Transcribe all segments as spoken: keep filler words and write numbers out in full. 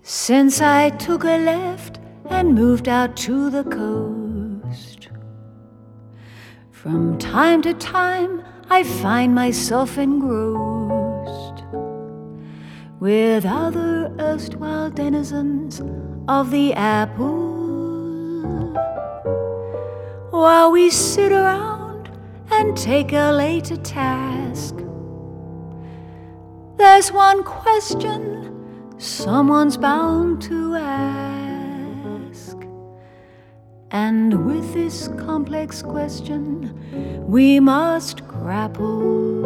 since I took a left and moved out to the coast. From time to time I find myself engrossed with other erstwhile denizens of the apple, while we sit around and take L A to task. There's one question someone's bound to ask, and with this complex question we must grapple.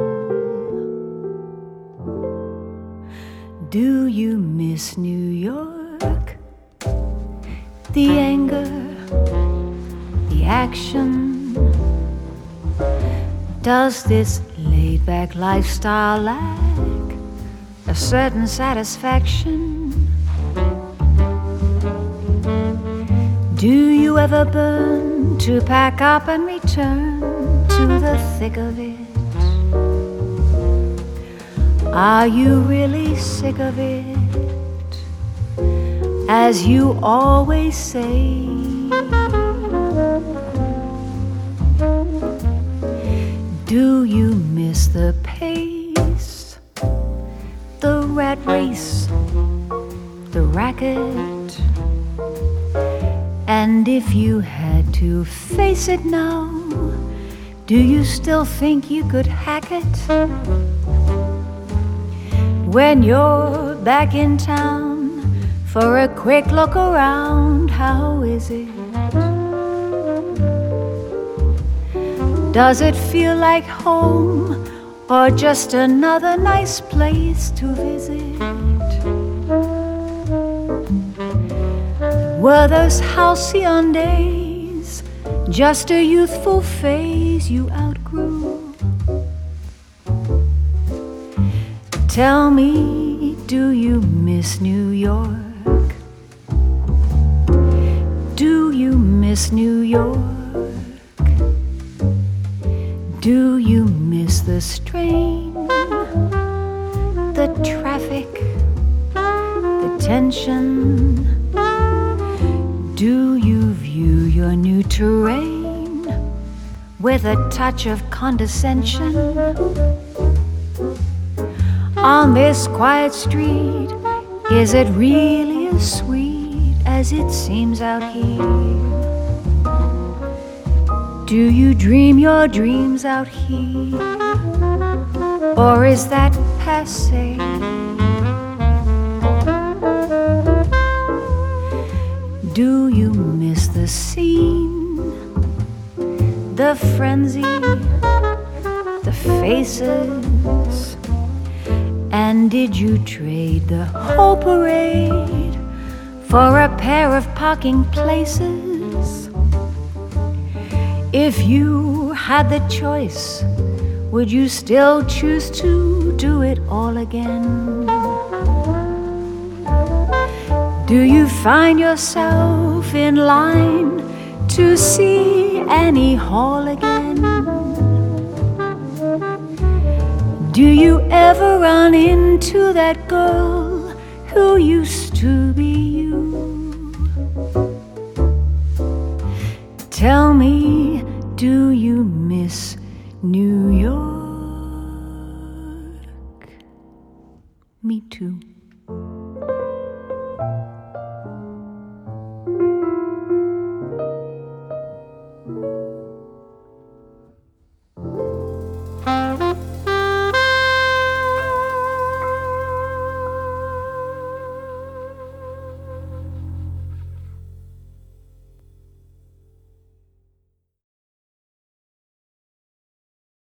Do you miss New York? The anger, the action. Does this laid-back lifestyle lack a certain satisfaction? Do you ever burn to pack up and return to the thick of it? Are you really sick of it, as you always say? Do you miss the pace, the rat race, the racket? And if you had to face it now, do you still think you could hack it? When you're back in town for a quick look around, how is it? Does it feel like home, or just another nice place to visit? Were those halcyon days just a youthful phase you outgrew? Tell me, do you miss New York? Do you miss New York? Do you miss the strain, the traffic, the tension? Do you view your new terrain with a touch of condescension? On this quiet street, is it really as sweet as it seems out here? Do you dream your dreams out here, or is that passé? Do you miss the scene, the frenzy, the faces? And did you trade the whole parade for a pair of parking places? If you had the choice, would you still choose to do it all again? Do you find yourself in line to see Annie Hall again? Do you ever run into that girl who used to be you? Tell me, do you miss New York? Me too.